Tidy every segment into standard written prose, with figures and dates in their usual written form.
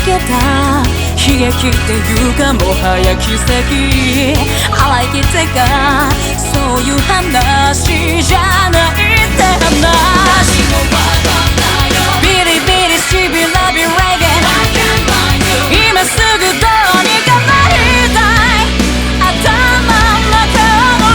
けた悲劇っていうかもはや奇跡荒いきってかそういう話じゃないって話ビリビリしびらびレゲエ今すぐどうにかなりたい頭の中の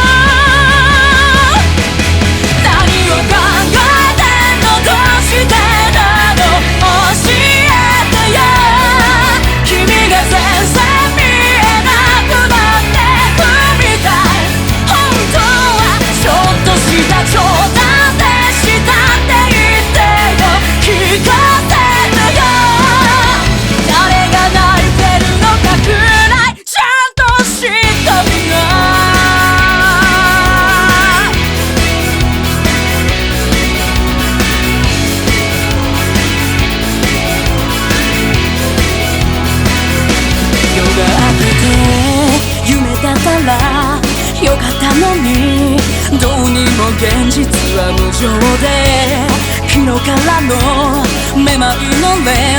何を考えてんのどうしてなの教えてよ君が全然見えなくなってくみたい本当はちょっとした冗談でしたって言ってよ聞かせてよ誰が泣いてるのかくらいちゃんと知ったみな夜が明けて夢だったらよかったのにどうにも現実は無情で昨日からのめまいの連